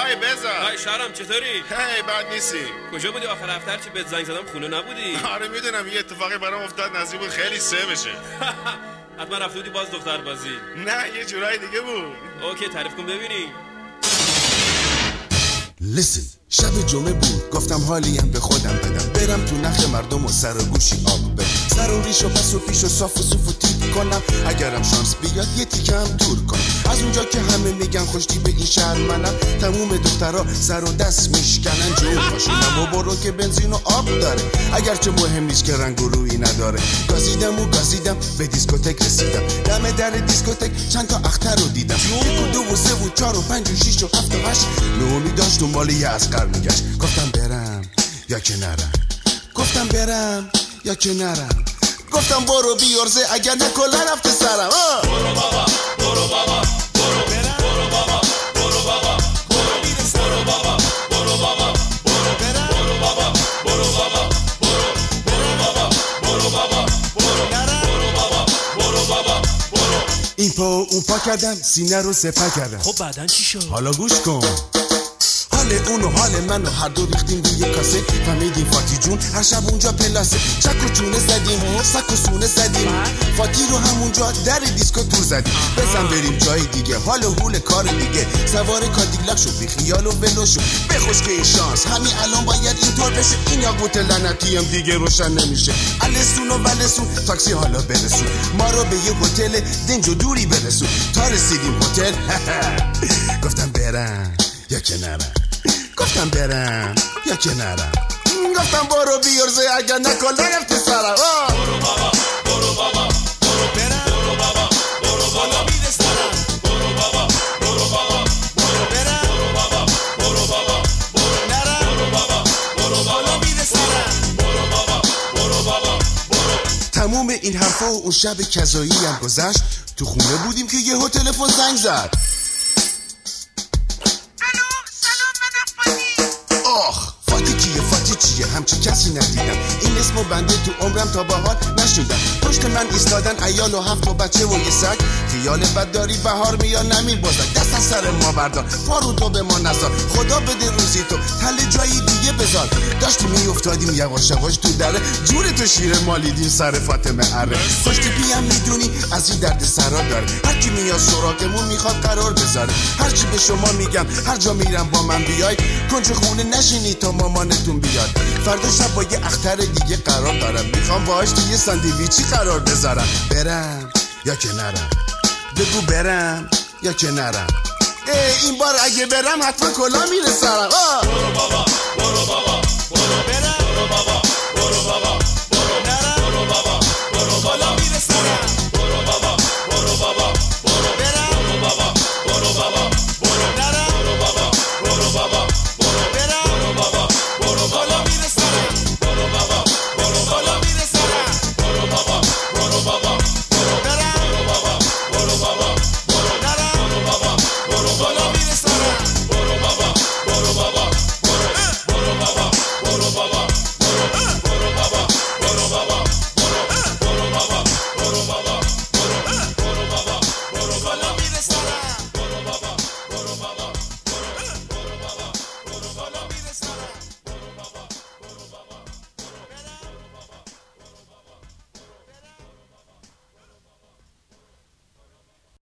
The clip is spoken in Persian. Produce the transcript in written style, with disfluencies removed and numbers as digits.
هی بذار. های شهرام چطوری؟ هی بد نیستی. کجا بودی آخر هفته چی بهت زنگ زدم خونه نبودی؟ آره میدونم یه اتفاقی برام افتاد نزدیک بود خیلی سه بشه. حتما رفته بودی باز دختر بازی. نه یه جورای دیگه بود. اوکی تعریف کن ببینیم. Listen شب جمعه بود گفتم حالیم به خودم بدم برم تو نخ مردم و سر و گوشی آب بدم سر و ریش و پس و پیش و صاف و صوف و تیپ کنم اگرم شانس بیاد یه تیکم دور کنم از اونجا که همه میگن خوشتی به این شهر منم تموم دخترها سر و دست میشکنن جون ماشینم و برو که بنزین و آب داره اگرچه مهم نیست که رنگ و رویی نداره گازیدم به دیسکوتک رسیدم دم در دیسکوتک چند تا اختر رو دیدم 1 و 2 و 3 و 4 و 5 و 6 و 7 و 8 نومی داشت دنبال یه اسقر میگشت گفتم برم یا که نرم گفتم برم یا که نرم گفتم برو بیارزه اگر نکلا رفته سرم برو بابا برو بابا برو برو بابا برو بابا برو برو بابا برو بابا برو برو بابا برو بابا برو بابا برو بابا برو بابا برو بابا برو این پا اون پا کردم سینه رو سپر کردم خب بعدن چی شد؟ حالا گوش کن حال اون و حال من و هر دو ریختیم روی کاسه فهمیدیم فاتی جون هر شب اونجا پلاسه چک و چونه زدیم سک و سونه زدیم فاتی رو همونجا در دیسکو دور زدیم بزن بریم جای دیگه حال و حول کار دیگه سوار کادیلاک شد بی خیال و ولو شد بخوش که شانس همین الان باید اینطور بشه این یاقوت لعنتی هم دیگه روشن نمیشه السون و ولسون تاکسی حالا برسون ما رو به یه هتل دنج و دوری برسون تا رسیدیم هتل گفتم برم یا که نرم گفتم برم یا که نرم گفتم برو بیارزه اگر نکلا رفته سرم برو بابا برو بابا برو برم برو بابا برو بالا میده سرم برو بابا برو بابا برو برم برو بابا برو بابا برو نرم برو بابا برو بالا میده سرم برو بابا برو بابا برو تموم این حرفا و اون شب کذایی هم گذشت تو خونه بودیم که یه تلفن زنگ زد چیه همچی کسی ندیدم این اسمو بنده تو عمرم تا به حال نشدم پشت من ایستادن عیال و 7 بچه و یه سگ خیال بد داری بهار میاد نمیر بازد دست از سر ما بردار پارو تو به ما نذار خدا بده روزی تو تل جایی دیگه بذار داشتیم میافتادیم یواش یواش تو دره جور تو شیر مالیدیم سر فاطمه اره خوشتی پیم میدونی از این درد سرا داره هر کی میاد سراغمون میخواد قرار بذاره هر چی به شما میگم هر جا میرم با من بیای کنج خونه نشینی تا مامانتون بیاد فردا شب با یه اختر دیگه قرار دارم میخوام باهاش توی ساندویچی قرار بذارم برم یا که نرم بگو برم یا که نرم این بار اگه برم حتما کلا میره سرم برو بابا